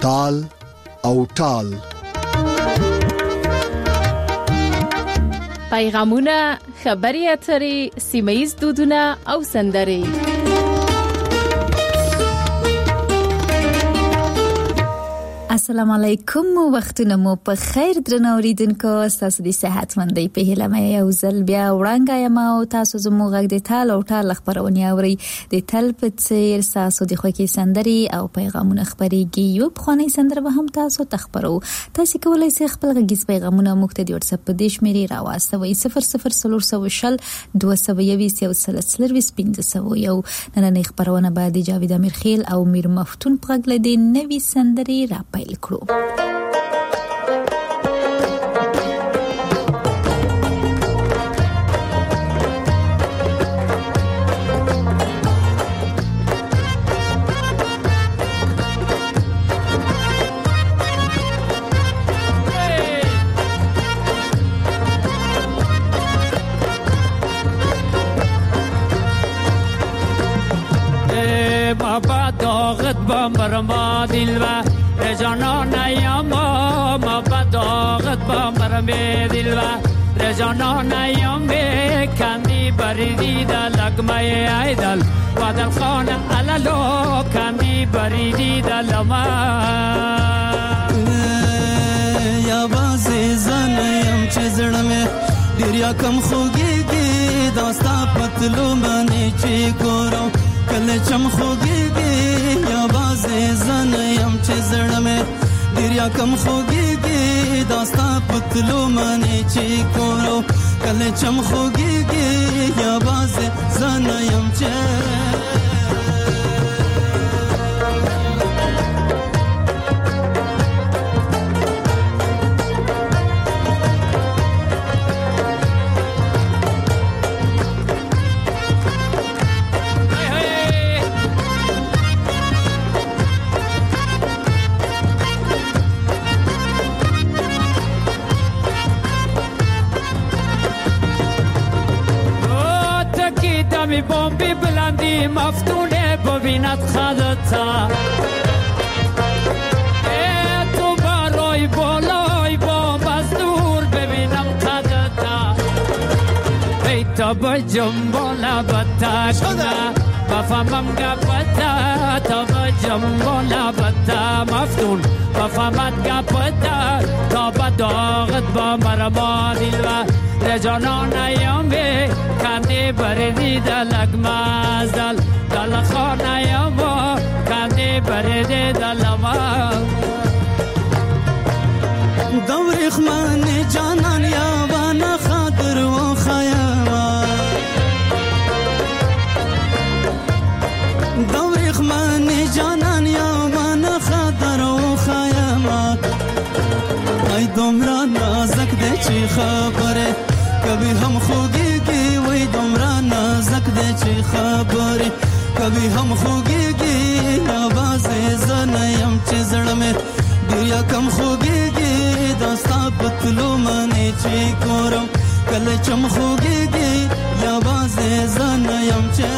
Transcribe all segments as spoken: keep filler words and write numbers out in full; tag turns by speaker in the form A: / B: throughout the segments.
A: تال او ټال.
B: پیغامونه، خبري اترې، سیمه‌ییز دودونه او سندرې.
C: السلام علیکم، وختونه مو په خیر درنو اوریدونکو. تاسو د صحت مندۍ په هیله مې یو ځل بیا وړاندې یم او تاسو زموږ غږ د تال او ټال خبرونه اوري. د تل په څیر تاسو د خوږی سندري او پیغامونه خبريږي. یو بخونی سندره به هم تاسو تخبرو. تاسو کولای شئ خپل غږیز پیغامونه موږ ته د واتس اپ په دیش مری راوستوي صفر صفر صفر صفر دوه سوه یویشت یو سل سلویس پنځه سوه یو. نن خبرونه بعد جاوید امیرخیل او میر مفتون په غږ لدی نوې سندري را پیل کړو.
D: بابا داغت با مرما دلوا رجانان ایام ما بداغت با مرمه دلوا رجانان ایام کندی بریدی دل لگمه ایدل و دل خانه علالو کندی بریدی دل ما
E: یا بازی زنیم چه زرمه دریا کم خوگی گی داستا پتلو منی چی گورو کل چم خوگی گی یا بازی زنیم چه زرمه دریا کم خوگی گی داستا پتلو منی چی گورو کل چم خوگی گی یا بازی زنیم چه
D: می بمبی بلندی مفتونه ببیند خدتا ای تو برای بالای بام از دور ببینم خدتا ای تا با جنبالا بتا کنه بفهمم گپتا تا با جنبالا بتا مفتون بفهمت گپتا تا با داغت با مرما دلوا رجانان ایامی کندی بریدی دلگ مازدل دل خانه یاما کندی بریدی دل ما
E: دوریخ من جانان یابان خاطر و خیاما دوریخ من جانان یابان خاطر و خیاما ای دمرا نازک ده چی خبره کبھی ہم خوگی گی وہی دمرا نازک دے چی خبری کبھی ہم خوگی گی آواز زنیم چی زڑ میں دیا کم خوگی گی داستا پتلو منی چی کورم کل چم خوگی گی آواز زنیم چی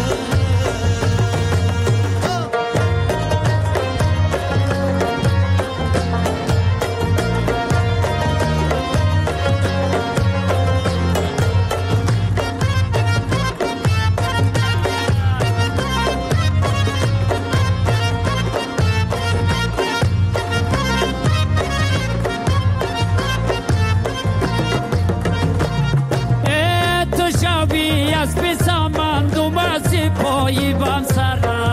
D: پایی بام سرا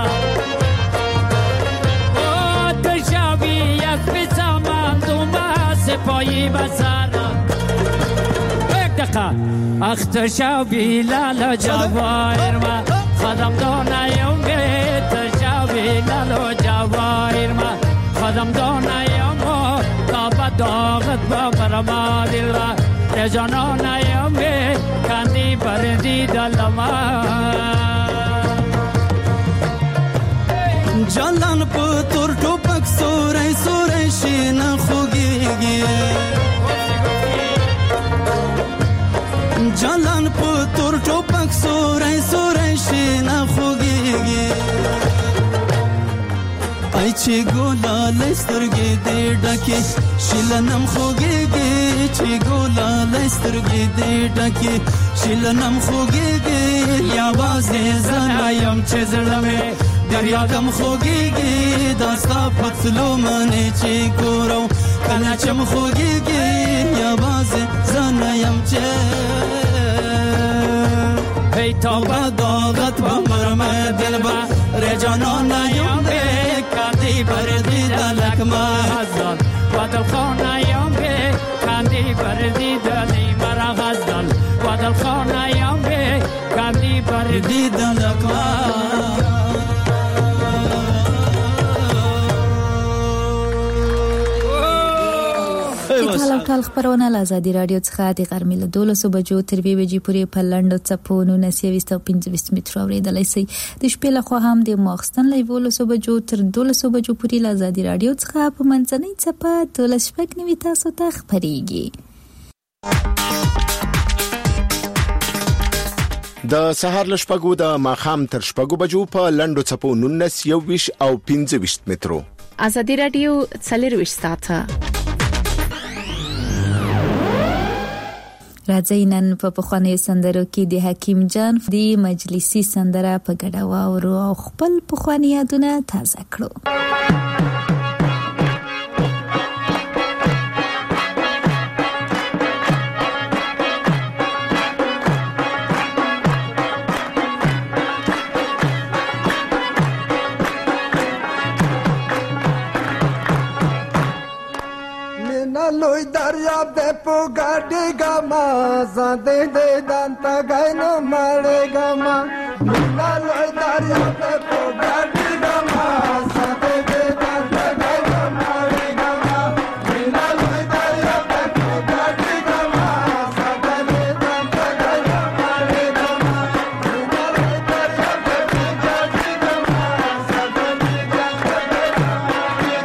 D: او تشاوی از بسامان دوما سپایی بسرا یک دقیقه اخ تشاوی لالا جواهر ما خدم دانایم به تشاوی لالا جواهر ما خدم دانایم تا با داغت با مرما دل را رجانانایم به کندی بردی دل ما
E: جلان پتور ټوپک سورای سورای شین خوږیږي جلان پتور ټوپک سورای سورای شین خوږیږي ای چې ګلال لسترګې دې ډکې شیلنم خوږېږي چې ګولا لسترګې دې ډکې شیلنم خوږېږي یوازې زه یم چې زړه مې دریا کم خوږېږي دا ستا پتلو منې چې ګورو کله چې م خوږېږي یوازې زه نه یم چې ای توبه داغت با مرمه دل با رجانان یم به کندی بردی دلک مازدان و دل خانه یم به کندی بردی دلی مرا غزدان و دل خانه یم به کندی بردی دلک مازدان.
C: کله ټال خبرونه له آزادي رادیو څخه د غرمې له دولسو بجو تر دوه بجې پورې په لنډو څپو نولس یویشت او پنځه ویشت مترو اورېدلی شئ. د شپې لخوا هم د ماخستن له یولسو بجو تر دولسو بجو پورې له آزادي رادیو څخه په منځنۍ څپه دولس شپږ نوي تاسو ته خپرېږي.
A: د سهار له شپږو د ماښام تر شپږو بجو په لنډو څپو نولس یویشت او پنځه ویشت مترو.
B: آزادي رادیو څلرویشت ساعته.
C: راځئ نن په پخوانیو سندرو کې د حکیم جان د مجلسي سندره په ګډه واورو او خپل پخواني یادونه تازه کړو.
F: لوی دریاب دې په ګاډي ګما زده دې دانتا غاینو مړې ګما مینا لوی دریاب دې په ګاډي ګما زده دې دانتا غاینو مړې ګما مینا لوی دریاب دې په ګاډي ګما زده دې دانتا غاینو مړې ګما مینا لوی دریاب دې په ګاډي ګما زده دې دانتا غاینو مړې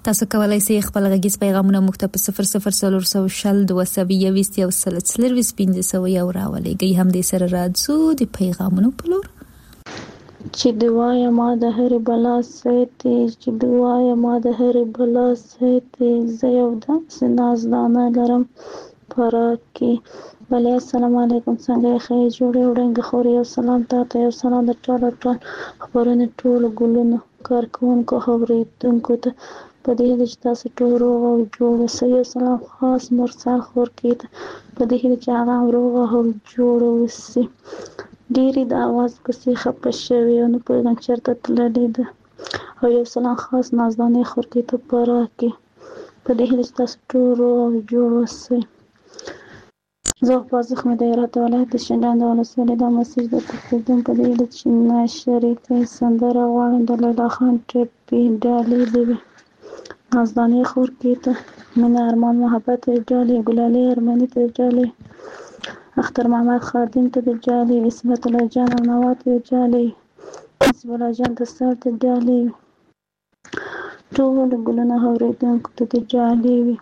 C: تاسو کولای شئ خپل غږیز پیغامونه موږ ته په صفر صفر څلور سوه شل دوه سوه یوویشت یو سل څلرویشت پنځه سوه یو راولېږئ. همدې سره راځو د پیغامونو په لور.
G: چې دوايا ما د هرې بلا ساتي، چې دوايا ما د هرې بلا ساتي، زه یو داسې نازدانه لرم پراک کې. بله السلام علیکم، څنګه یې ښه جوړې وړنګه خورې؟ یو سلام تا ته، یو سلام د ټول ټول خبرونه ټولو ګلونو کارکوونکو اورېدونکو ته په دې هیله چې تاسو ټول روغ او جوړ اوسئ. یو سلام خاص مرسل خورکي ته په دې هیله چې هغه هم روغ او جوړ اوسي. ډېرې د اواز پسې خفه شوې او نه پوهېږم چېرته تللې ده. او یو سلام خاص نازدانې خورکي ته په راکړي په دې هیله چې تاسو ټول روغ او جوړ اوسئ. زه په زخمي د هرات ولایت د شینډنډ ولسوالۍ دا مسیج د تقدیم په دې هیله چې ناشریکه سندره غواړم د لیلا خان ټپي ډالۍ دې وي. نازدانې خورکي ته مینه ارمان محبت ډالۍ، ګلالۍ ارمني ته ډالۍ، اختر محمد خادم ته د ډالۍ، عصمت الله جان او نوا ته د ډالۍ، حسب الله جان د سر ته ډالۍ، ټول ګلونه اورېدونکو ته د ډالۍ وي.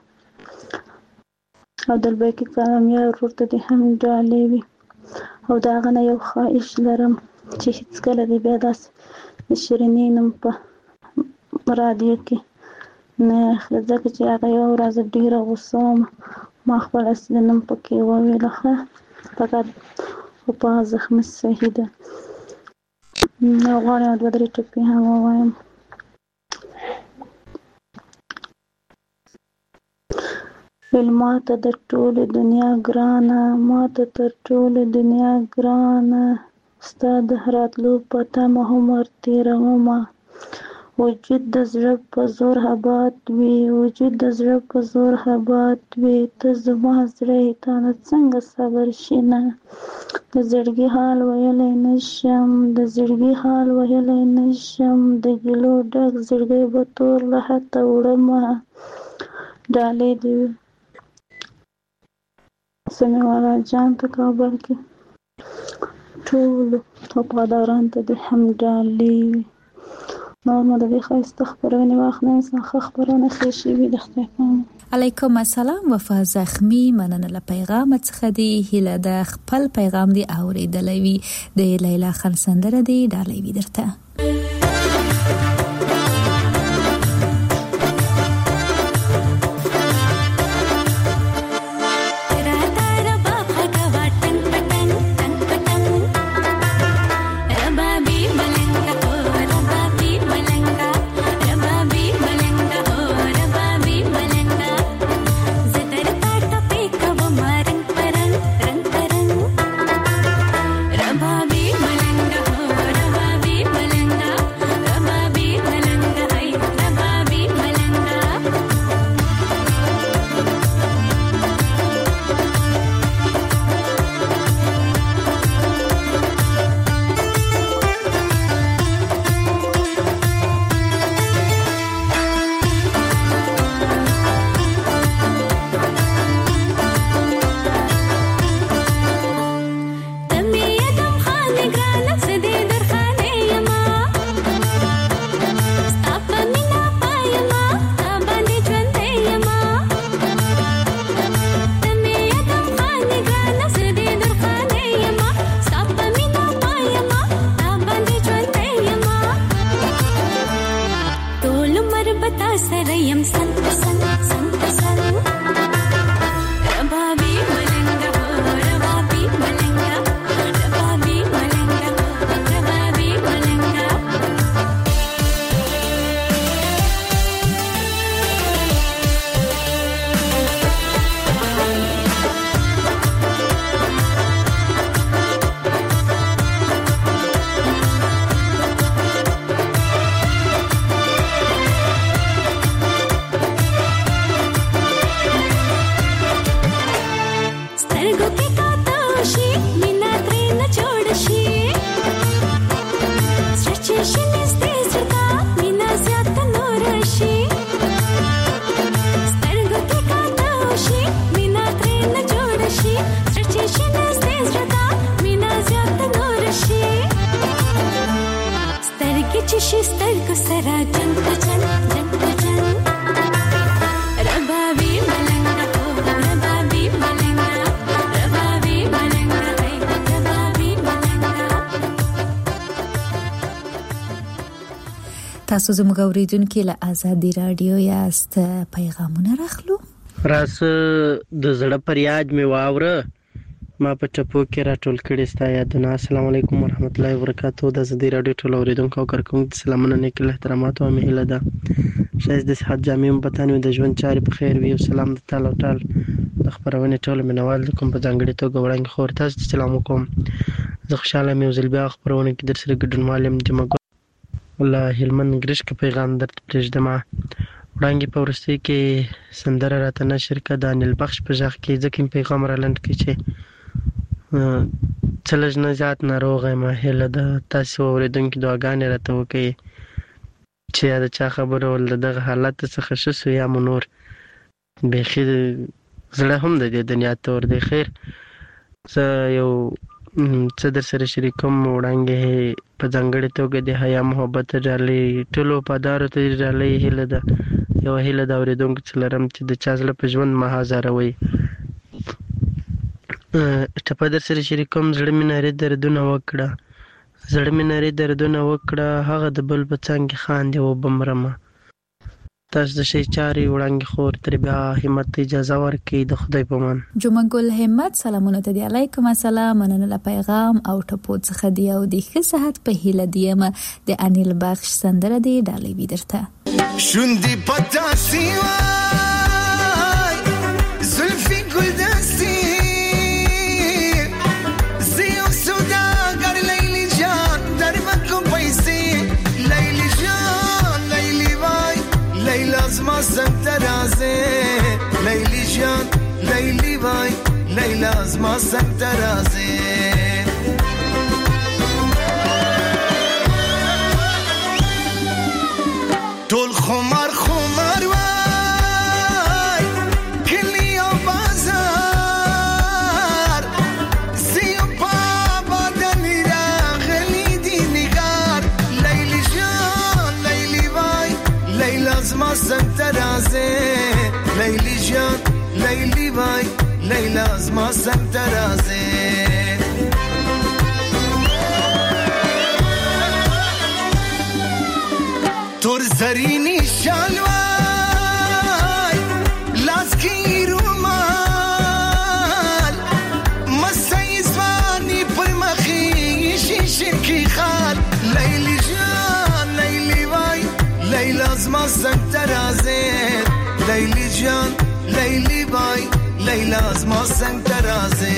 G: او دلباقي کامیاب ورور ته دې هم ډالۍ وي. او د هغه نه یو خواهش لرم چې هېڅکله دې بیا داسې د شیرینې نوم په رادیو کې نه اخلي، ځکه چې هغه یوه ورځ ډېره غوسه وم، ما خپل اصلي نوم پکې وویله. ښه فقط خو په زخمي صحیح ده. نو غواړم دوه درې ټکي هم ووایم. ویل ماته د ټولې دنیا ګرانه، ماته تر ټولې دنیا ګرانه، ستا د راتلو په تمه عمر تېرومه. وجود د زړه په زور اباد وي، وجود د زړه په زور اباد وي، ته زما زړه تا نه څنګه صبر شي نه. د زړګي حال ویلی نشم، د زړګي حال ویلی نشم، د ګیلو ډک زړګی به تور له حته وړمه. ډالۍ دې وي سمیع الله جان ته کابل کې، ټولو وفادارانو ته دې هم ډالۍ وي. نور مو د دې ښایسته خپرونې واخلئ، انسان ښه خپرونه ښې شوي د خدای په امان.
C: علیکم السلام. وفا زخمی مننه له پیغام څخه دی. هیله د خپل پیغام دی اوریدلی وي. د لیلا خان سندره دی ډالۍ وي درته. تاسو زموږ اوریدونکو له آزادي رادیو یاست. پیغامونه راخلو.
H: راس د زړه پریاد می واوره ما په ټپو کې راټول کړي ستا یادونه. السلام علیکم ورحمت الله وبرکاتہ. د آزادي رادیو ټول اوریدونکو او کارکونکو سلامونه نیک احترامات او مهله ده. شایست د صحت جامع پتانو د ژوند چاري په خیر وي او سلام د تعالی ټال د خبرونه ټول منوال کوم په ځانګړي توګه وړاندې خور تاسو سلام کوم. زه خوشاله مې وزل بیا خبرونه کې در سره ګډون معلم جمع الله هلمند ګرش کې پیغام درته پرېږدم. وړاندې په ورستي کې سندره راته نشر کړه د انیل بخش په ځخ کې ځکه پیغام را لند کې چې چلج نه زیات ناروغه ما هله د تاسو اوریدونکو دعاګانې راته وکړي چې دا چا خبره ول دغه حالت څخه شسو یا منور بخي زړه هم د دې دنیا تور دی. خیر زه یو څه در سره شریکوم وړاندې په ځانګړي توګه د حیا محبت ډالۍ ټولو پادارو ته ډالۍ هله ده. یو هله د اوریدونکو څلرم چې د چا زړه په ژوند ما هزاروي ټپه در سره شریکوم. زړه مې نارې دردونه وکړه زړه مې نارې دردونه وکړه هغه د بل په څنګ خاندې و بمرمه. تاسو د شي چاري وړاندې خور تر بیا همت اجازه ورکړي د خدای په مان.
C: جمعه ګل همت سلامونه ته دی. علیکم السلام. مننه پیغام او ټپو څخه دی او د ښه صحت په هیله دیم. د انیل بخش سندره دی ډالۍ وی درته.
I: شوندی پتا سیوای زلفی گل دستی زیو سوداگر لیلی جان در مکو پیسی لیلی جان لیلی وای لیلا از ما سنگ ترازه لیلی جان لیلی وای لیلا از ما سنگ ترازه طول خمار خمار وای کلی و بازار زیو بابا دنی را غلی دی نگار لیلی جان لیلی وای لیلا از ما سنگ ترازه لیلی جان لیلی وای لیلا از ما سنگ ترازه تور زرینی شالوای لاسکی رومال مسای زوانی پر مخی شیشه کی خال لیلی جان لیلی وای لیلا از ما سنگ ترازه لیلی جان لیلی وای لیلا از ما سنگ ترازه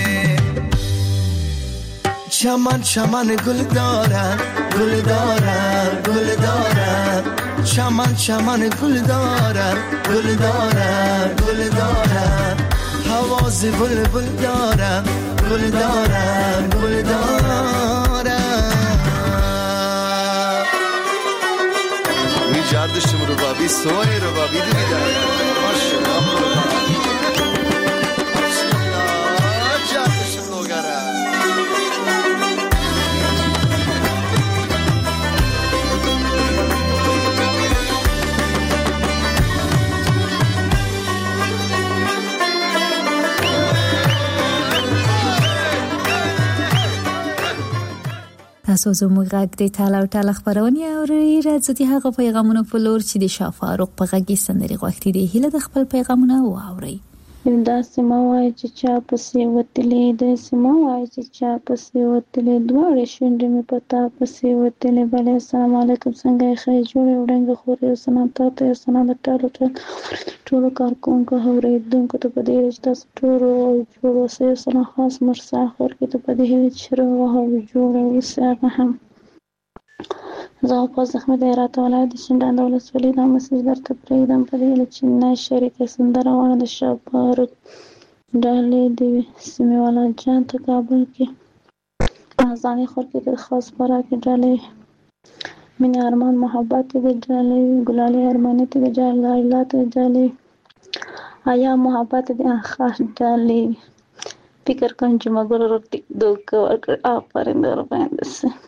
I: چمن چمن گل دارن گل دارن گل دارن چمن چمن گل دارن گل دارن گل دارن حواس بلبل دارن گل دارن گل دارن می جردشم رو بابی سوی رو بابی دیدن ماشاءالله جردشم لوگره
C: تاسو زموږ غږ د تعالی او تعالی خبرونه اورئ. راځي هغه پیغامونه په لور چې د شاه فاروق په غږ کې سندري غوښتي دي. هله د خپل پیغامونه واورئ.
G: دا سما وای چې چا پسې وتلې د سما وای چې چا پسې وتلې دواړې شونډې مې پتا پسې وتلې. بل السلام علیکم څنګه یې خیر جوړ وړاندې خور یو سلام تاسو یو سلام ټولو ټولو کارکونکو اوریدونکو ته په دې چې تاسو ټول جوړ اوسئ. سلام خاص مرسا خور کې ته په دې چې روغ جوړ اوسئ. هم زه په زحمت راته ولادت شندان دولت ولې دا مسج درته پرېږدم په دې چې نه شریکه سندره وانه د شاه فاروق ډالۍ دی سیمه والا جان ته کابل کې ځانې خور کې خاص پرا کې ډالۍ مینه ارمان محبت دې ډالۍ ګلالي ارمانه دې ډالۍ لات ډالۍ آیا محبت دې خاص ډالۍ فکر کوم چې مګر روټي دوک ورکړ افرین در باندې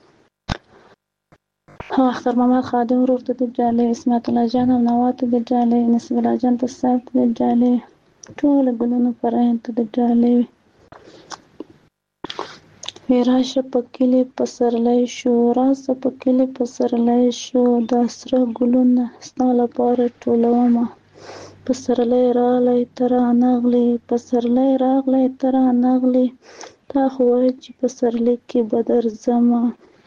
G: اختر محمد خادم ورور ته د جالي اسمت الله جان او نوات د جالي نسب الله جان ته صاحب د جالي ټول ګلونو پرهن ته د جالي راشه پکلی پسرلی شو، راشه پکلی پسرلی شو، دا سره ګلونه ستا لپاره ټولومه. پسرلی راغلی ته رانغلې، پسرلی راغلی ته رانغلې، تا خو وایې چې پسرلی کې به درځمه.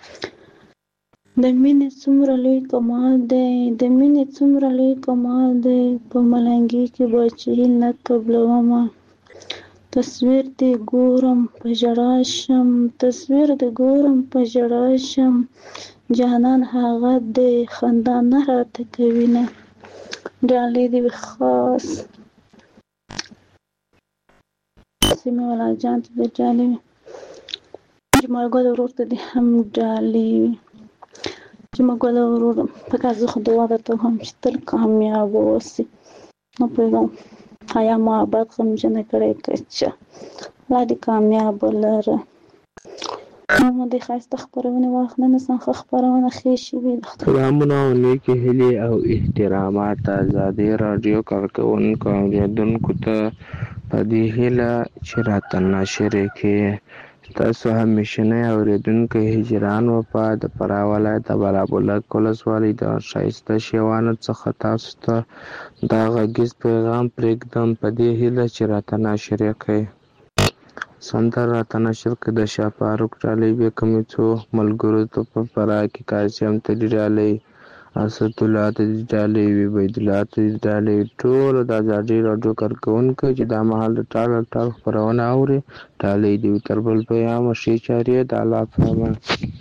G: د مینې څومره لوی کمال دی، د مینې څومره لوی کمال دی، په ملنګي کې به چې نه قبلومه. تصویر دې ګورم په ژړا شم، تصویر دې ګورم په ژړا شم، جانان هغه دې خندا نه راته کوي نه. ډالۍ دې وي خاص سیمې والا جان ته دې ډالۍ وي، جمال ګل ورور ته دې هم ډالۍ وي. جمال ګل ورور پکې زه خو دعا درته هم چې تل کامیاب اوسې. نه پوهېږم حیا محبت غمجنه کړی کچه الله دې کامیاب لره. نو دې ښایسته خپرونې واخله، نه څنګه خپرونه ښې شوې ده.
J: سلامونه او نیکې هیلې او احترامات ازادي راډیو کارکوونکو او اورېدونکو ته په دې هیله چې راته ناشرې کې تاسو همیشنی اورېدونکی هجران وفا د فراه ولایت د بالابلک ولسوالۍ د ښایسته شیوانو څخه تاسو ته دا غږیز پیغام پرېږدم په دې هیله چې راته ناشرې کړئ. سندره راته نشر کړئ د شاه فاروق ډالۍ بې کومې څو ملګرو ته په فراه کې قاسم ته دې ډالۍ، اسدالله ته دې ډالۍ وي، عبیدالله ته دې ډالۍ وي، ټولو د ازادي راډیو کارکوونکو چې دا مهال د ټال ټال خپرونه اوري ډالۍ دې وي. تر بل پیامه ښې چارې د الله په امان.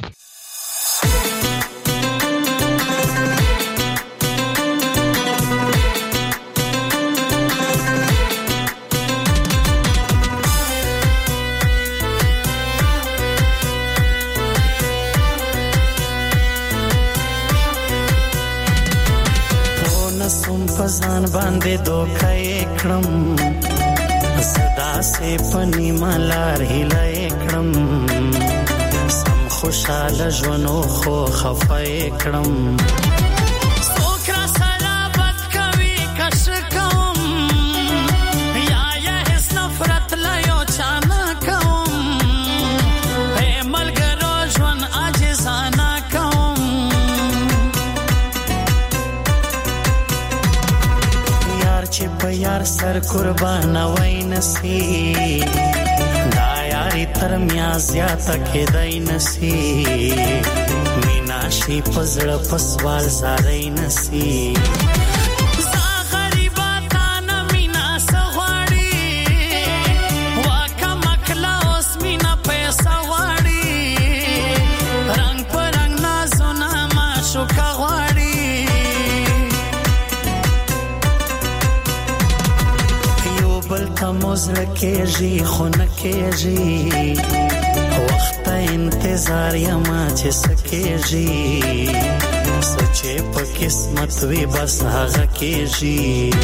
K: سوم پزان باندې دوکه کړم، صدا سه پنی مالار هله کړم، سم خوشاله ژوندو خو خفه کړم. سوکرا سره بد کوي کش کوم، یا یا هیڅ نفرت لا یو چانه کوم، اے ملګرو ژوند عاجزانه کوم. چې په یار سر قربان وای نسی، دا یاری تر میا زیاته کېدای نسی، مینا شي پزړه پسوال زارای نسی. موزر کېږي خو نه کېږي، وخت انتظار یما چې سکېږي، سوچې په قسمت وي بس هغه کېږي.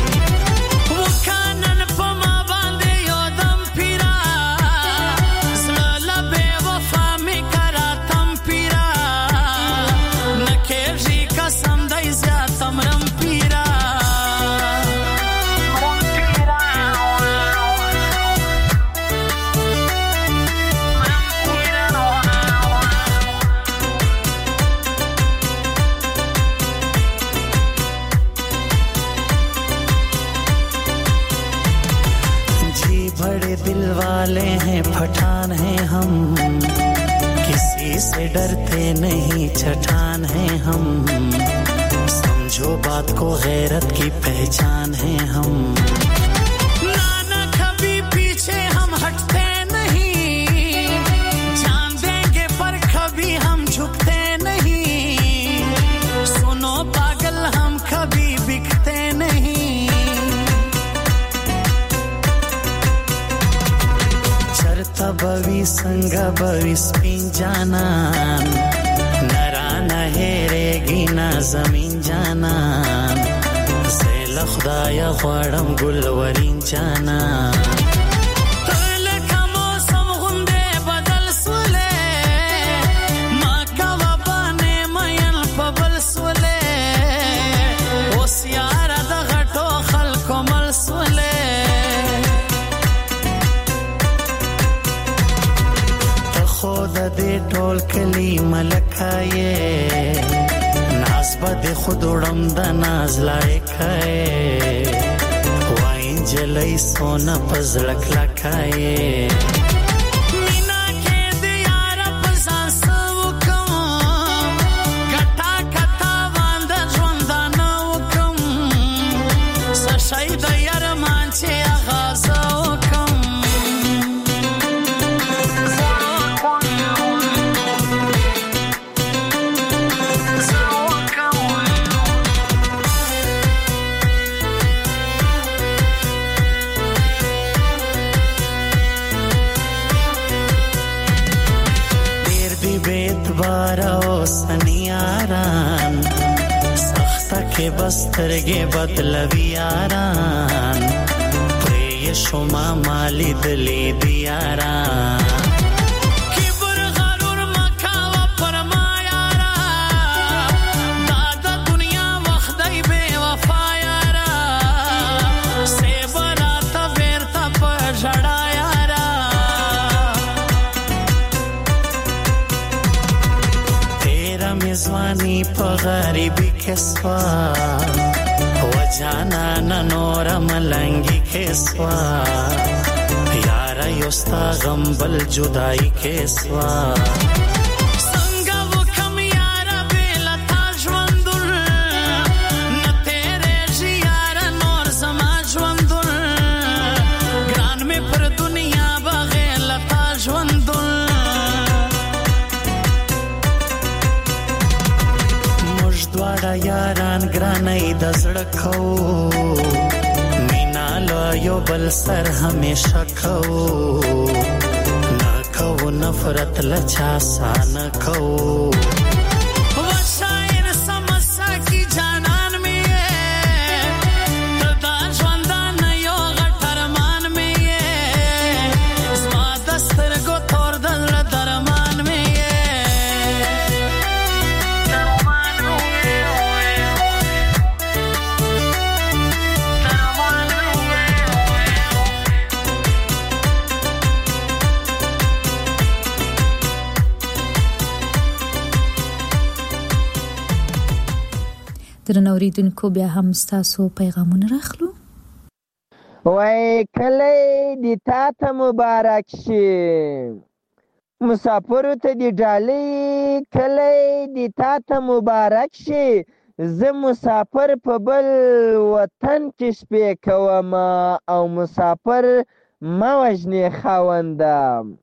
K: وکانن په ما باندې یو دم پیرا، زړه له بې وفا مې کراتم پیرا، نه کېږي قسم دی زیاتم رم پیرا. दिल वाले हैं पठान हैं हम, किसी से डरते नहीं छठान हैं हम, समझो बात को गैरत की पहचान हैं हम. नाना कभी पीछे हम हटते नहीं, जान देंगे पर कभी हम झुकते नहीं, सुनो पागल हम कभी बिकते नहीं. बवी संग बवी स्पिन जानन, नरा नहेरेगी ना जमीन जानन, زیل خدایا غواړم ګلورین جانان. ټول کلی ملکه یې ناز به د خود وړم د ناز لایقه یې وای نجلۍ سونه په زړه کلکه یې سنیاران سخته کې بسترګې بدلوي یاران پرې شوما مالی دلی دیاران کبر غرور مکاوه پر ما یارا دا د دنیا وخت دی بے وفا یارا سیبراته بیرته په ژړا میزوانی په غریبی کې سوا و جانا نور ملنګي کې سوا یار یوستا غم بل جدائی کې سوا څنګه وکم یار بل تا ژوندل نه تیرې یار نور سما ژوندل ګران می پر دنیا بغیر تا ژوندل دواړه یاران ګرانۍ د زړه کو مینا له یو بل سر همیشه کو نه کو نفرت له چا سانه کو وشایر سمسا کی جانان می دا ژوندان یو غټ ارمان می زما د سترګو تور د زړه درمان می
C: درنو اوریدونکو بیا هم ستاسو پیغامونه راخلو.
L: وای کلی دی تا ته مبارک شي مسافرو ته دی ډالۍ کلی دی تا ته مبارک شي زه مسافر په بل وطن کې شپې کوم او مسافر مه وژنې خاونده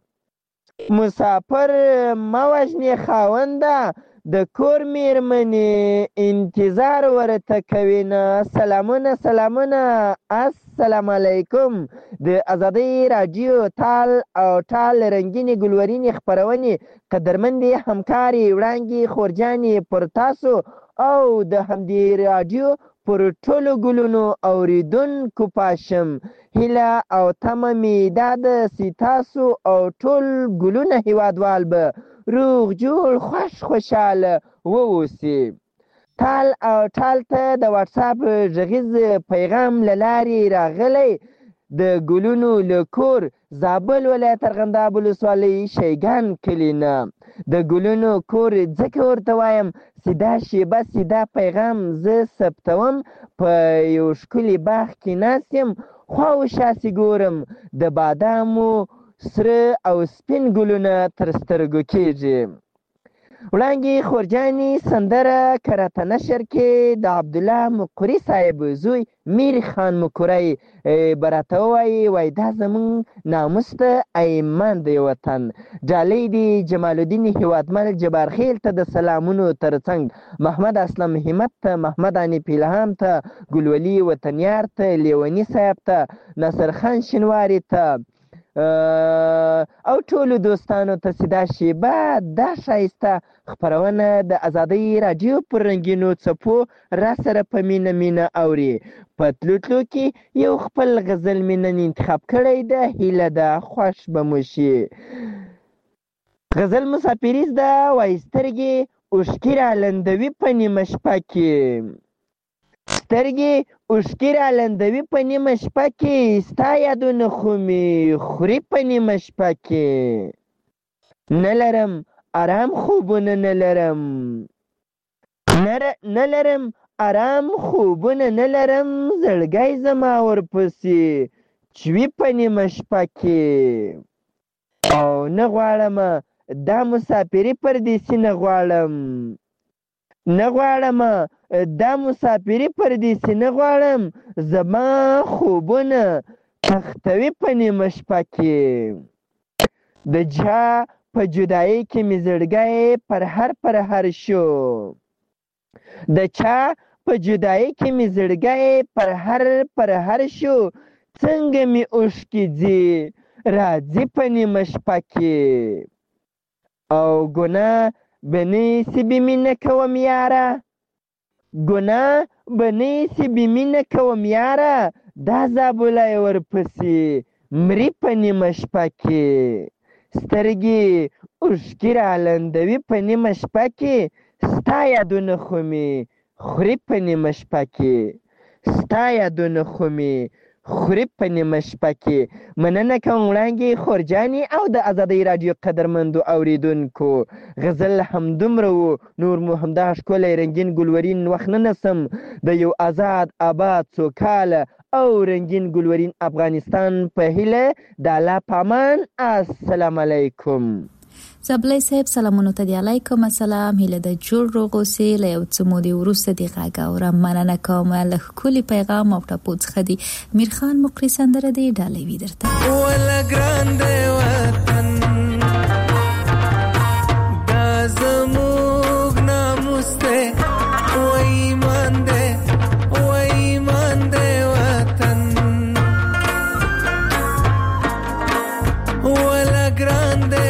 L: مسافر مه وژنې خاونده د کور میرمنې انتظار ورته کوي نه. سلامونه سلامونه السلام علیکم. د ازادۍ راډیو تال او ټال رنګینې ګلورینې خپرونې قدرمندې همکارې وړانګې خورجانې پر تاسو او د همدې راډیو پر ټولو ګلونو اوریدونکو پاشم. هیله او تمه مې دا ده چې تاسو او ټول ګلونه هیوادوال به روغ جوړ خوش خوشحاله واوسي. تال او ټال ته د واتساپ غږیز پیغام له لارې راغلی د ګلونو له کور زابل ولایت ارغنداب ولسوالۍ شیګان کلي نه. د ګلونو کور ځکه ورته وایم چې دا شیبه چې دا پیغام زه ثبتوم په یو ښکلي باغ کې ناست یم خوا و شاسې ګورم د بادامو سره او سپین ګلونه تر سترګو کېږي. وړانګې خورجانې سندره کراته نشر کې د عبدالله مقري صاحب زوی میر خان مقري به راته ووایي وایي دا زموږ ناموس ته ایمان دی وطن. ډالۍ دي جمال الدین هیوادمل جبارخیل ته د سلامونو ترڅنګ محمد اسلم همت ته محمد انیف الهام ته ګلولي وطنیار ته لیوني صاحب ته ناصر خان شینواري ته او ټولو دوستانو ته چې دا شیبه دا ښایسته خپرونه د ازادۍ راډیو پر رنګینو څپو را سره په مینه مینه اوري. په تلو تلو کې یو خپل غزل مې نن انتخاب کړی ده، هیله ده خوښ به مو شي. غزل مسافریز ده وایي سترګې اوښکې رالندوي په نیمه شپه کې سترګې اوښکې رالندوي په نیمه شپه کې ستا یادونه خو مې خوري په نیمه شپه کې نه لرم آرام خوبونه نه لرم نه لرم آرام خوبونه نه لرم زړګی زما ورپسې چوي په نیمه شپه کې او نه غواړم دا مسافري پردیسي نه غواړم نه غواړم دا مسافري پردیسي نه غواړم زما خوبونه تختوي په نیمه شپه کې د چا په جدایۍ کې مې زړګی پر هر پر هر شو د چا په جدایۍ کې مې زړګی پر هر پر هر شو څنګه مې اوښکې ځي راځي په نیمه شپه کې او ګناه به نیسي بې مینه کوم یاره ګناه به نیسي بې مینه کوم یاره دا زابلی ورپسې مري په نیمه شپه کې سترګې اوښکې رالندوي په نیمه شپه کې ستا یادونه خو مې خوري په نیمه شپه کې ستا یادونه خو مې خوري په نیمه شپه کې مننه کوم وړانګې خورجانې او د ازادۍ راډیو قدرمندو اوریدونکو غزل همدومره و نور مو همدغه ښکلی رنګین ګلورین وخت نه نسم د یو آزاد آباد سوکاله او رنګین ګلورین افغانستان په هیله د الله په امان السلام علیکم
C: زبلی صاحب سلامونو ته دی علیکم السلام هیله د جوړ روغ اوسې له یو څه مودې وروسته دې غږ اورم مننه کوم له ښکلي پیغام او ټپو څخه دی میرخان مقري سندره دی ډالۍ وي درته
I: ولا ګران دی وطن دا زموږ ناموس دی و ایمان دی و ایمان دی وطن ولا ګران دی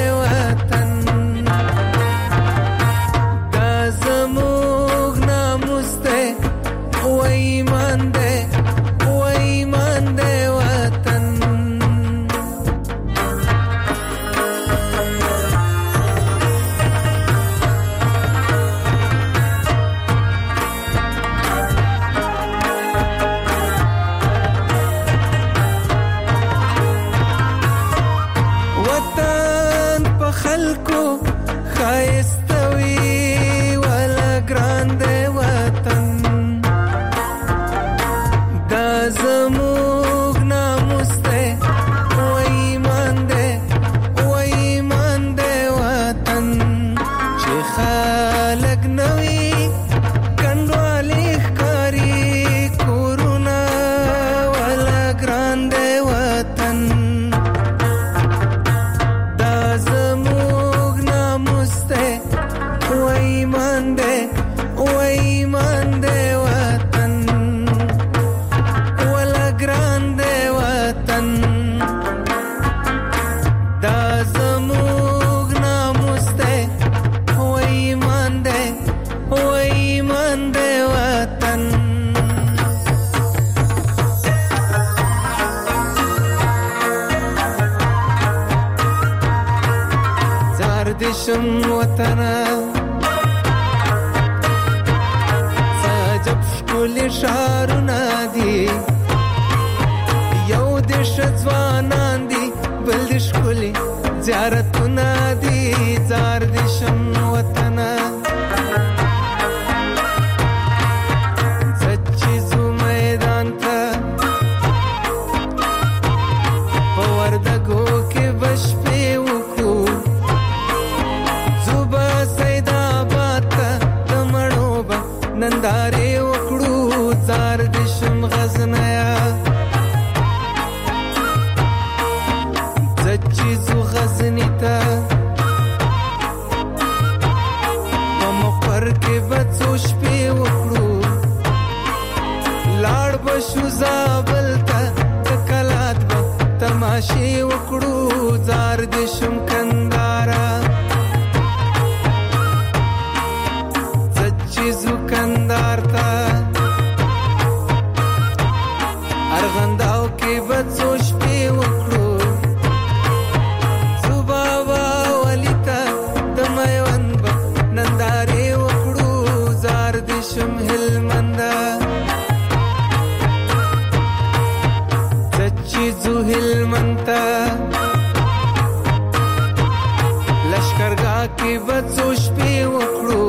M: کې بڅو شپې وکړو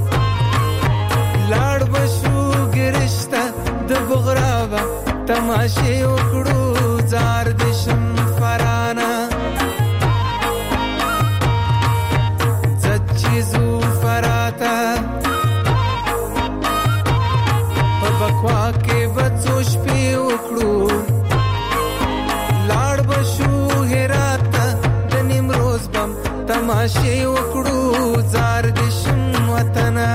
M: لاړ بشو ګرشته د بغرابه تماشې وکړو زار دشم فرانا زچیزو فراتا په بکوا کې بڅو شپې وکړو لاړ بشو هراتا د نیمروز بم تماشې وکړو زار دشم وطنا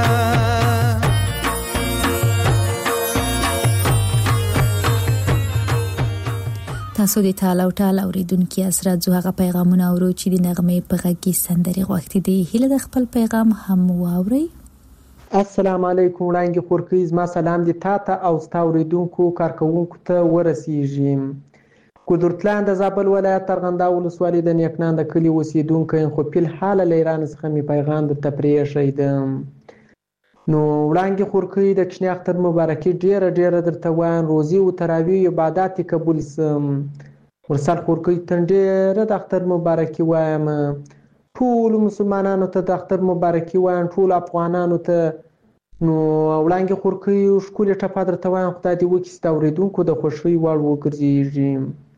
C: تاسو د ټال او ټال اوریدونکو اسرات زو هغه پیغامونه اورو چې د نغمې په غږ کې سندري غوښتي دي هله د خپل پیغام هم واوري.
N: السلام علیکم وړاندې خورکې زما سلام دي تاته او ستا اوریدونکو کارکونکو ته ورسیږي. قدرتلاند د زابل ولایت ارغنداو ولسوالۍ د نیکنان د کلی اوسیدونکو خو په حال له ایران څخه می پیغام د تپریشي ده. نو وړاندې خورکې د چنی اختر مبارکي ډیره ډیره درته وایم روزي او تراویح عبادت قبول سم ورسال خورکې تندې د اختر مبارکي وایم ټول مسلمانانو ته د اختر مبارکي وایم ټول افغانانو ته. نو وړاندې خورکې شکول ټپه درته وایم خدای دې وکړي ستا اوریدونکو د خوښۍ وړ وګرځي.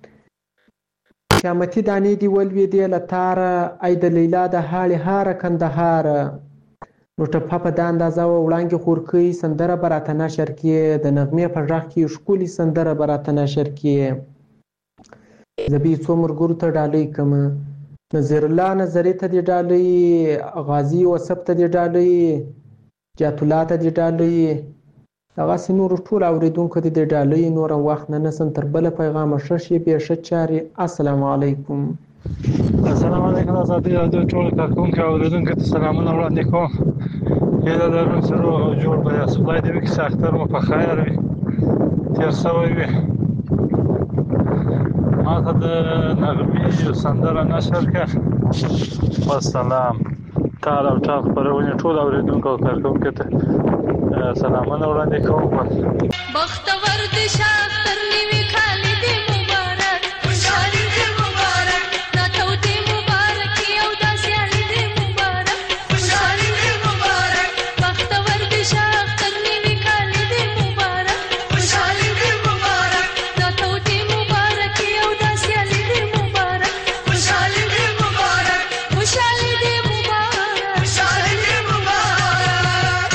N: قیامتي دانې دی ولوېدې له تاره ای د لیلا د هاړې هاره کندهاره. نو ټپه په دا اندازه وړاندې خورکې سندره به راته نشر کړې د نغمې په غږ کې ښکلې سندره به راته نشر کړې. زه به یې څو ملګرو ته ډالۍ کړم نظیر الله نظري ته دې ډالۍ غازي وصف ته دې ډالۍ جات الله ته دې ډالۍ هغسې نورو ټولو اورېدونکو ته دې ډالۍ نور وخت نه نیسم تر بله پیغامه ښه شیبې ښه چارې. السلام علیکم.
O: السلام علیکم ازادي راډیو ټول کارکونکو اورېدونکو ته سلامونه وړاندې کوم. هیله لرم چې روغ او جوړ به یاست. خدای دې وکړي چې اختر مو په خیر وي تېر شوی وي. ما ته د نغمې یو سندره نشر کړه. والسلام. ټال او ټال خپرونې ټول اورېدونکو او کارکونکو ته سلامونه وړاندې کوم.
P: بختور دې شه اختر نوي کال دې مبارک خوشحالي دې مبارک ناتو دې مبارک او داسې علي دې مبارک خوشحالي دې مبارک بختور دې شه اختر نوي کال دې مبارک خوشحالي دې مبارک ناتو دې مبارک او داسې علي دې مبارک خوشحالي دې مبارک خوشحالي دې مبارک خوشحالي دې مبارک.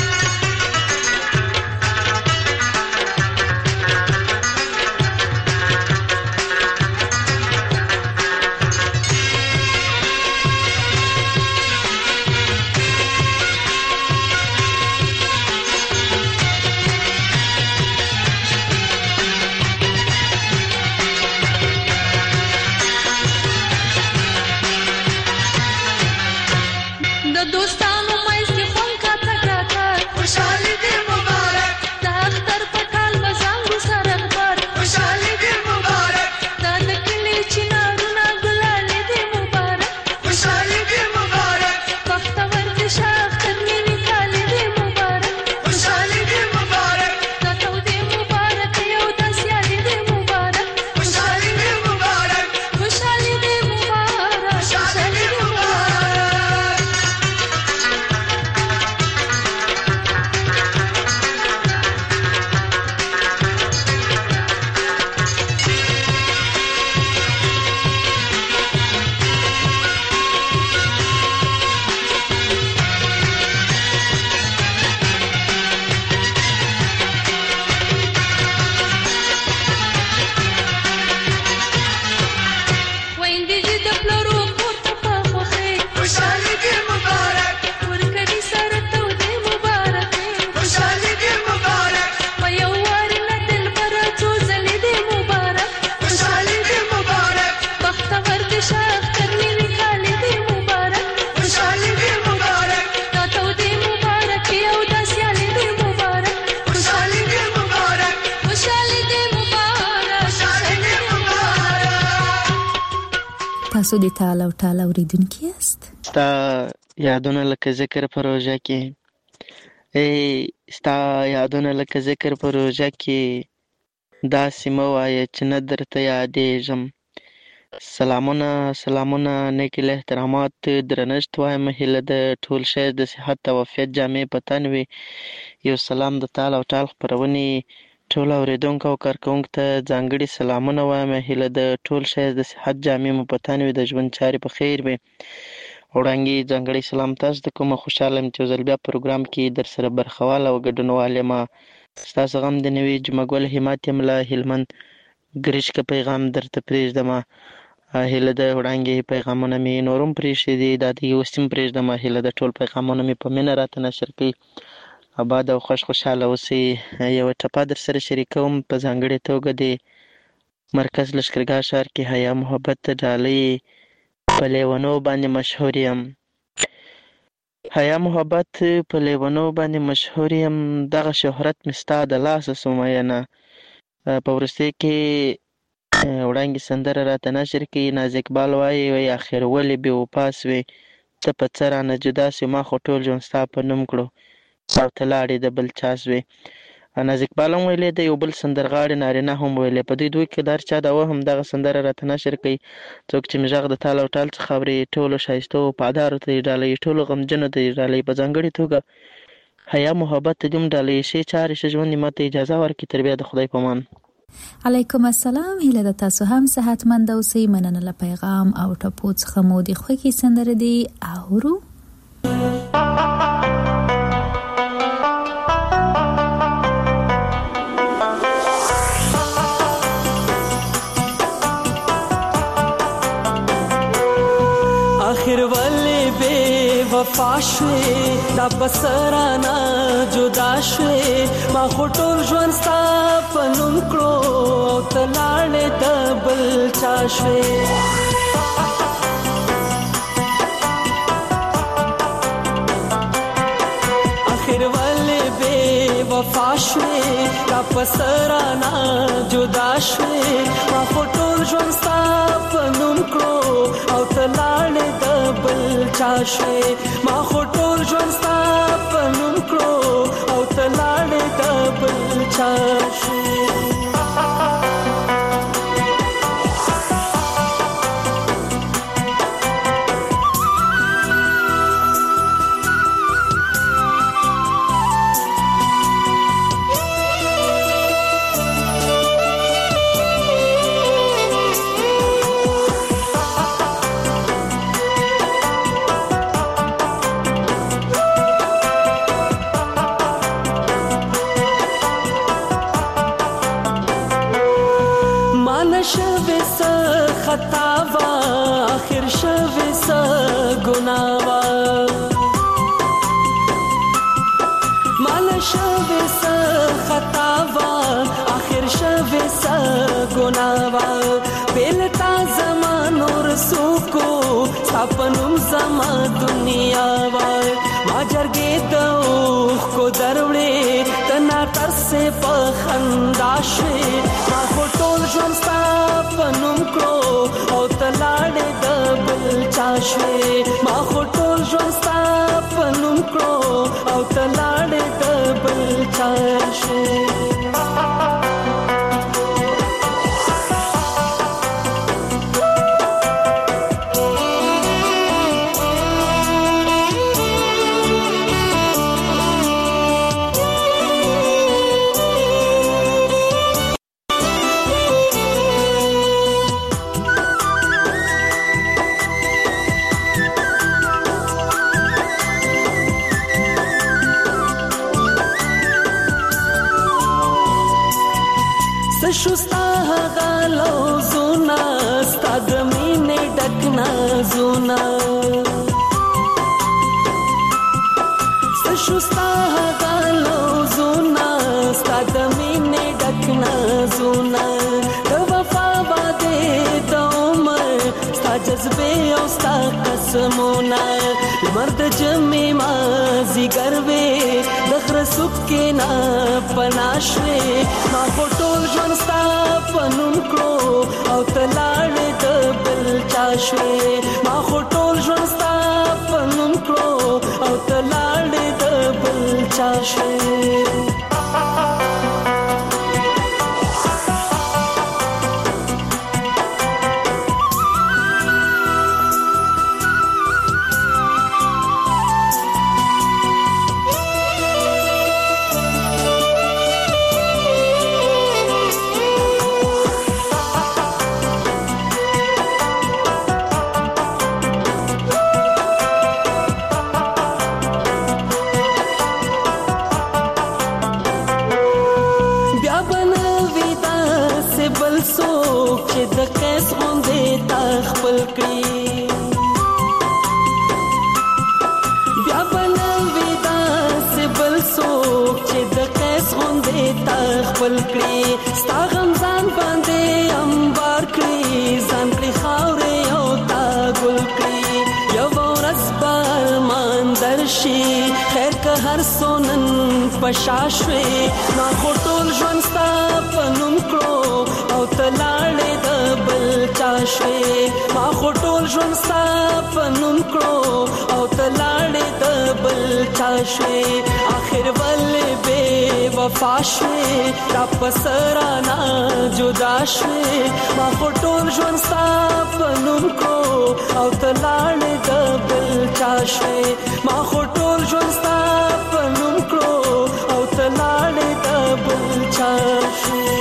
P: د دوستانو مېز کې خون کا تکا کار خوشحالي دې مبارک د اختر په ټال مزانګو سره خبر خوشحالي دې مبارک د نکلي چنارونه ګلالي دې مبارک خوشحالي دې مبارک بختور دې شه اختر نوي کال دې مبارک خوشحالي دې مبارک ناتو دې مبارک یو داسې علي دې مبارک خوشحالي دې مبارک خوشحالي دې مبارک خوشحالي دې مبارک. ویندې دې د پلرو کور ته په خوښۍ خوشحالي دې مبارک ورکړي سره تودې مبارکۍ خوشحالي دې مبارک په یو وارې نه دلبره څو ځلې دې مبارک خوشحالي دې مبارک بختور دې شه اختر نوي کال دې مبارک خوشحالي دې مبارک دا تودې مبارکۍ او داسې علي دې مبارک خوشحالي دې مبارک خوشحالي دې مبارک خوشحالي دې مبارک.
C: تاسو د ټال او ټال اوریدونکو یاست.
H: ستا یادونه لکه ذکر په روژه کې ای ستا یادونه لکه ذکر په روژه کې داسې مه وایه چې نه درته یادېږم سلامونه سلامونه نیک احترامات درنښت وایم. هیله د ټول شی د صحت او عافیت جامې په تن وي. یو سلام د تال او ټال خپرونې ټول اورېدونکو او کارکوونکو ته ځانګړي سلامونه وایم. هیله د ټول شی د صحت جامې مو په تن وي، د ژوند چارې په خیر وي. وړاندې ځانګړی سلام تاسو ته کوم. خوشحاله یم چې یو ځل بیا پروګرام کې در سره برخوال او ګډونوال یم. ستاسو غم د نوي جمعه ګل همت یم له هلمند ګرشک پیغام درته پرېږدم. هیله د وړاندې پیغامونه مې نور هم پرېښي دي، دا د اوس هم پرېږدم. هیله د ټول پیغامونه مې په مینه راته نشر کړي. آباد او خوش خوشحاله اوسئ. یوه ټپه در سره شریکوم، په ځانګړې توګه د مرکز لښکرګاه ښار کې حیا محبت ډالۍ په لیونو باندې مشهور یم. حیا محبت په لیونو باندې مشهور یم، دغه شهرت مې ستا د لاسه سو مینه. په وروستۍ کې وړاندې سندره راته نشر کړي. ناز اقبال وایي وایي اخر ولې بې وفا سوې، ته په څه رانه جدا سوې، ما خو ټول ژوند ستا په نوم کړو او ته لاړې د بل چا سوې. ناز اقبال هم ویلې ده، یو بل سندرغاړي نارینه هم ویلې. په دوی دوی کې د هر چا د وهم دغه سندره راته نشر کوي. څوک چې مې غږ د تال او ټال څخه اوري، ټولو ښایستو وفادارو ته یې ډالۍ، ټولو غمجنو ته یې ډالۍ. په ځانګړې توګه حیا محبت ته دې هم ډالۍ. ښې چارې ښه ژوند ماته اجازه ورکړي. تر بیا د خدای په امان.
C: علیکم السلام. هیله د تاسو هم صحتمند اوسئ. مننه له پیغام او ټپو څخه مو د خوښې سندره دی اورو.
K: आखिर वाले बेवफा شوې دا بسرانا جدا شوې، ما خو ټول ژوند ستا په نوم کړو او ته لاړې د بل چا شوې. आखिर वाले बेवفا شوې دا بسرانا جدا شوې، ما خو ټول ژوند ستا په نوم کړو او ته لاړې د بل چا شوې. ما خو ټول ژوند ستا په نوم کړو او ته لاړې د بل چا شوې. خطاوا آخر شوی سا گناوا مال شوی سا خطاوا آخر شوی سا گناوا بیلتا زمان اور سوکو سپنم زما دنیا وا ما جرګې دوخ کو دروړې تنا تر سے پخندا شوی ما ټول ژوند ستا په نوم کړو او ته لاړې د بل چا شوې. ما خو ټول ژوند ستا په نوم کړو او ته لاړې د بل چا شوې. شستا غالو زونا ستا د مینې ډک نازونه شستا غالو زونا ستا د مینې ډک نازونه د وفا باندې د عمر ستا جذبې او ستا قسمونه مرد جمع مازی ګروي د خر سوک کې نه پناشوي ما ټول ژوند ستا په نوم کړو او ته لاړې د بل چا شوې. ما ټول ژوند ستا په نوم کړو او ته لاړې د بل چا شوې.
Q: چې د قیس غوندې تا خپل کړي بیا به نه وي داسې بل څوک چې د قیس غوندې تا خپل کړي ستا غم ځان باندې انبار کړي ځان کړي خاورې او تا ګل کړي یوه ورځ به ارمان درشي خیر که هر څو نن په شا شوې ما خو ټول ژوند ستا په نوم کړو او ته لاړې د بل چا شوې ما خو ټول ژوند ستا په نوم کړو او ته لاړې د بل چا شوې آخر ولې بې وفا شوې تا په سرانه جدا شوې ما خو ټول ژوند ستا په نوم کړو او ته لاړې د بل چا شوې ما خو ټول ژوند ستا په نوم کړو او ته لاړې د بل چا شوې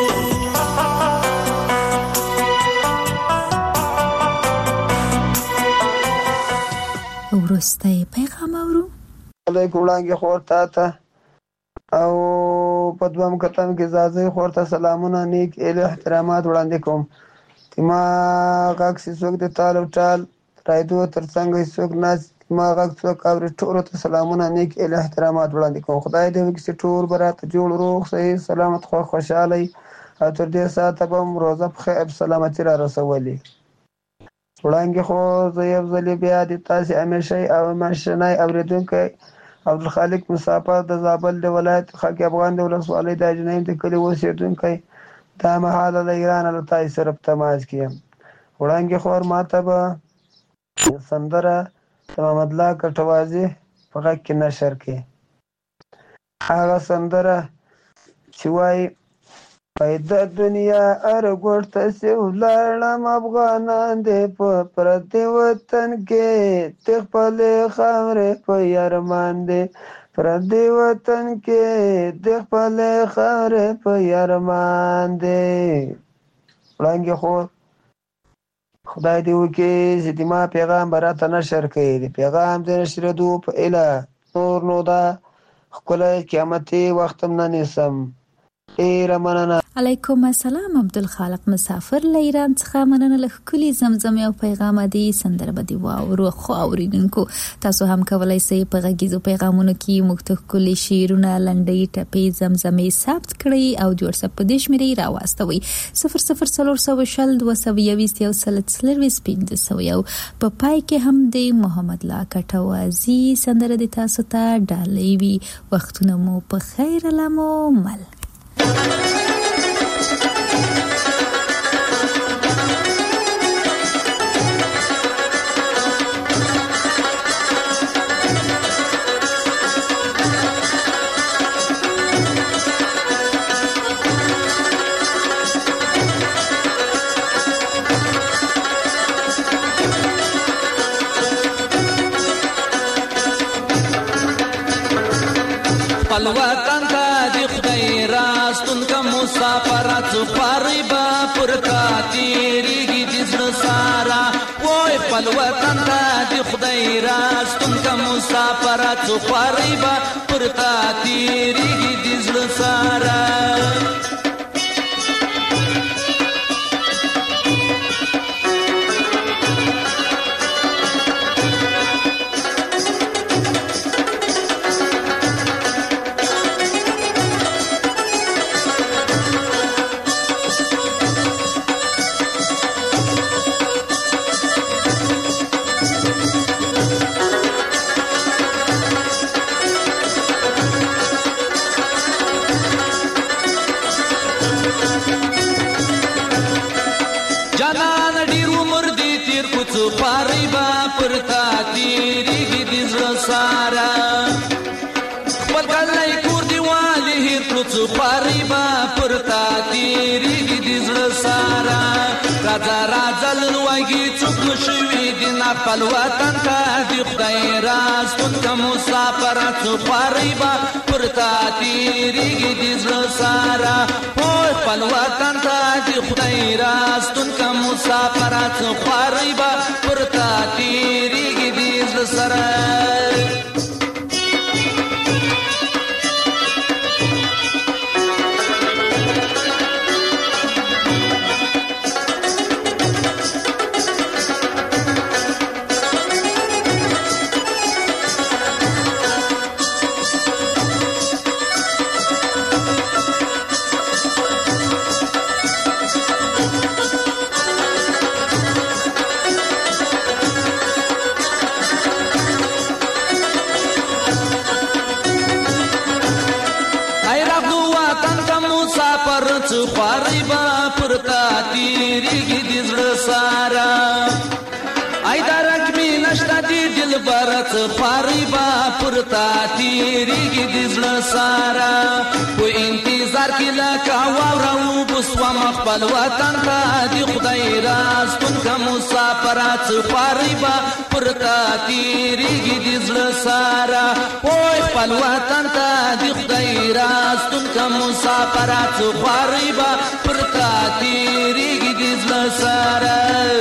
C: وروستی پیغام اورو
R: علیکم وړانګې خور تا ته او په دویم کتن کې زازۍ خور ته سلامونه نیک ایله احترامات وړاندې کوم ما غږ چې څوک د تال او ټال رایدو تر څنګ څوک ناست ما غږ څوک اوري ټولو ته سلامونه نیک ایله احترامات وړاندې کوم خدای دې وکړي چې ټول به راته جوړ روغ صحیح سلامت خوښ خوشحاله او تر دې ساعته به م روزه په خیر سلامتي را رسولي وړاندې خو زه یو ځلې بیا د تاسې همیشئ او همېشنی اورېدونکی عبدالخالق مسافر د زابل د ولایت خاک افغان د ولسوالۍ د اجنیم د کلي اوسېدونکی دا مهاله له ایرانه له تاسې سره په تماس کې یم وړاندې خور ما ته به سندره د محمدالله کټوازي په غږ کې نشر کړي هغه سندره چې وایي پیدا دنیا ار ګوټ ته سې ولاړم افغانان دې په پردي وطن کې د خپلې خاورې په یارمان دې پردي وطن کې د خپلې خاورې په یارمان دې وړاندې خور خدای دې وکړي چې د ما پیغام به راته نشر کړي د پیغام د نشرېدو په ایله نور نو دا ښکلی قیامتي وخت هم نه نیسم ډېره مننه
C: علیکم السلام عبدالخالق مسافر له ایران څخه مننه له ښکلي زمزمې او پیغامه دي سندره به دې واورو خو اورېدونکو تاسو هم کولی شئ په غږیزو پیغامونو کې موږ ته ښکلي شعرونه لنډۍ ټپې زمزمې ثبت کړئ او د وټساپ په دې شمېرې راواستوئ صفر صفر څلور سوه شل دوه سوه یویشت یو سل څلرویشت پنځه سوه یو په پای کې هم د محمدالله کټوازي سندره د تاسو ته ډالۍ وي وختونه مو په خیر لمو مل
S: الوطن ته د خدای راستون که مسافرات خواري به پر تا تېرېږي د زړه ساره وای خپل وطن ته د خدای راستون که مسافرات خواري به پر تا تېرېږي د زړه ساره خپل وطن ته د خدای راستون که مسافرات خواري به پر تا تېرېږي د زړه ساره وای خپل وطن ته د خدای راستون که مسافرات خواري به پر تا تېرېږي د زړه سره څه خواري به پر تا تېرېږي د زړه ساره په انتظار کې لکه واوره اوبه سوم خپل وطن ته د خدای راستون که مسافره څه خواري به پر تا تېرېږي د زړه ساره پوی خپل وطن ته د خدای راستون که مسافره څه خواري به پر تا تېرېږي د زړه ساره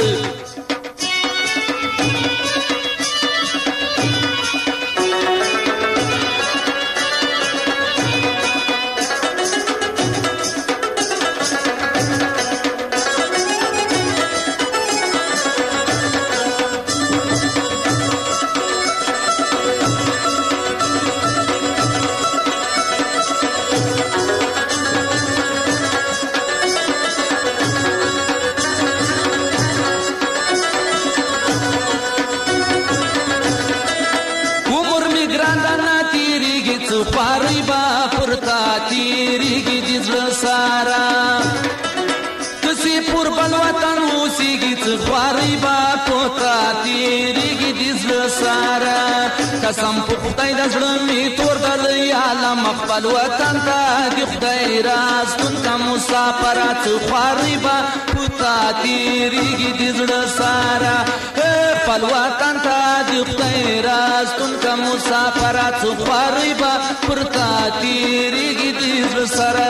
S: خواري به پر تا تېرېږي د زړه ساره کسې پر بل وطن اوسېږي څه خواري به پر تا تېرېږي د زړه ساره قسم په خدای د زړه مې تور دلی عالم خپل وطن ته د خدای راستون که مسافره څه خواري به پر تا تېرېږي د زړه ساره خپل وطن ته د خدای راستون که مسافره څه خواري به پر تا تېرېږي د زړه سره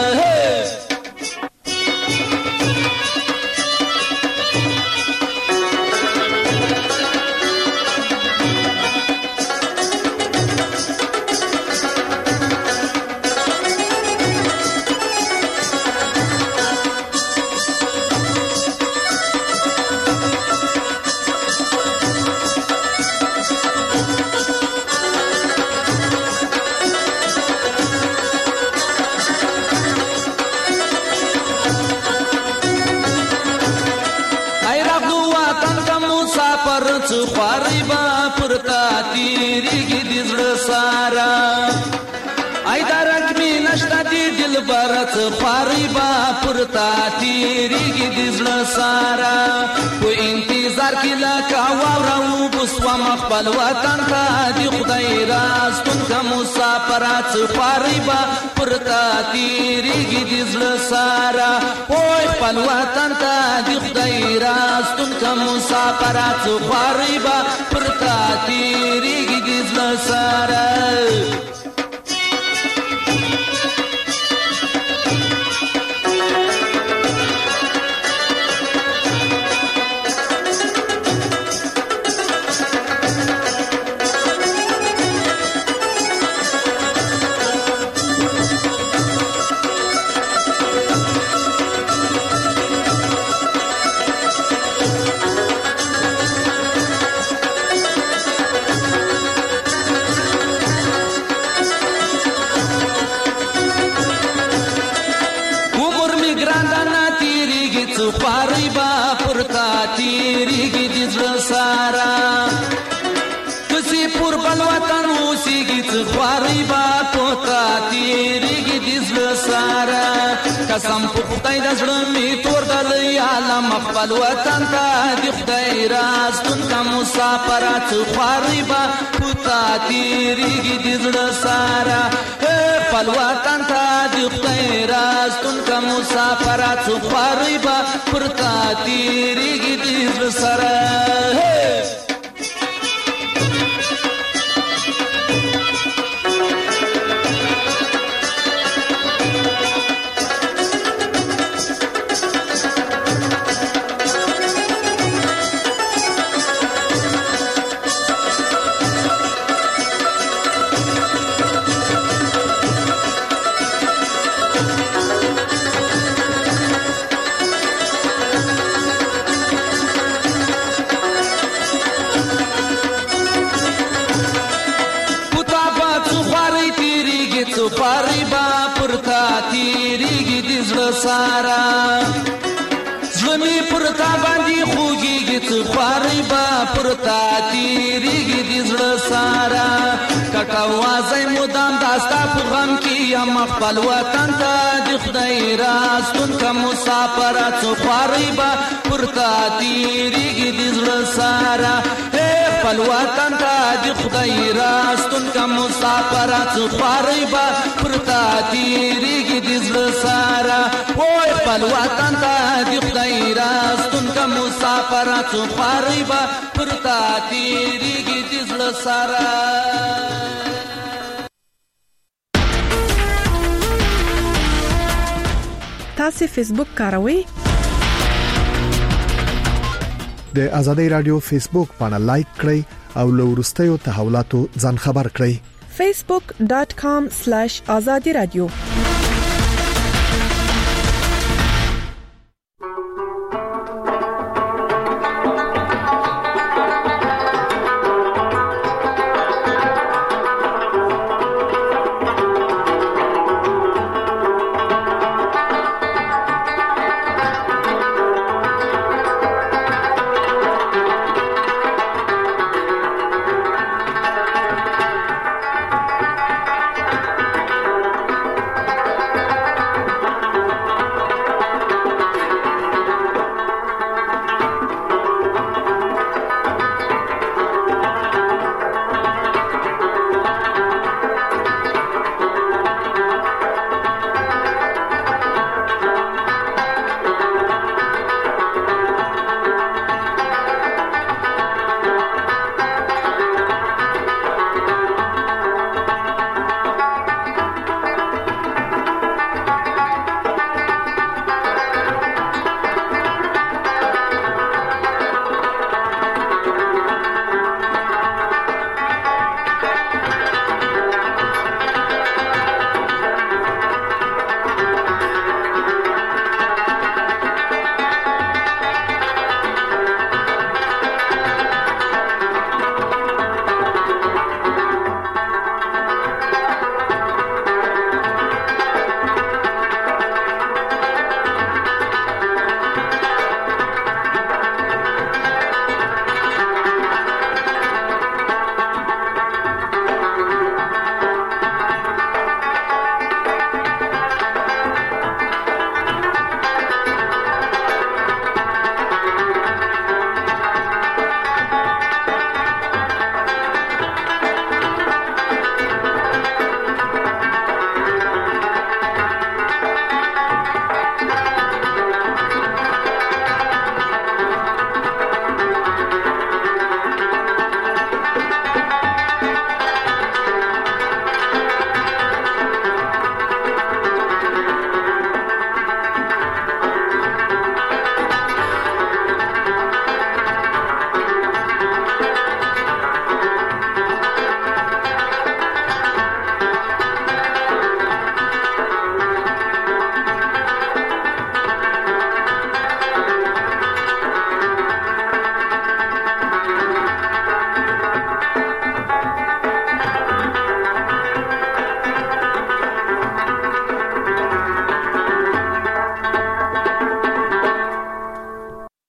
S: څه خواري به پر تا تېرېږي د زړه ساره ای درک مې نشته د دلبره څه خواري به پر تا تېرېږي د زړه ساره په انتظار کې لکه واوره اوبه سوم خپل وطن ته د خدای راستون که مسافره څه خواري به پر تا تېرېږي د زړه ساره پوی خپل وطن ته د خدای راستون که مسافره څه خواري به پر تا تېرېږي د زړه ساره خواري به پر تا تېرېږي د زړه ساره کسې پر بل وطن اوسېږي څه خواري به پر تا تېرېږي د زړه ساره قسم په خدای د زړه مې تور دلی عالم خپل وطن ته د خدای راستون که مسافره څه خواري به پر تا تېرېږي د زړه ساره خپل وطن ته د خدای راستون که مسافره څه خواري به پر تا تېرېږي د زړه سره خواري به پر تا تېرېږي د زړه ساره زړه مې پر تا باندې خوږېږي څه خواري به پر تا تېرېږي د زړه ساره کټه وازی مدام دا ستا په غم کې یم خپل وطن ته د خدای راستون که مسافره څه خواري به پر تا تېرېږي د زړه ساره خپل وطن ته د خدای راستون کا مسافرات خواري با پرتا تیریږي د زړه سارا وای خپل وطن ته د خدای راستون کا مسافرات خواري با پرتا تیریږي د زړه سارا.
T: تاسو فیسبوک کاروئ؟
U: د آزادۍ رادیو فیسبوک باندې لایک کړئ او له وروستیو تحولاتو ځان خبر کړئ.
T: facebook.com/azadi radio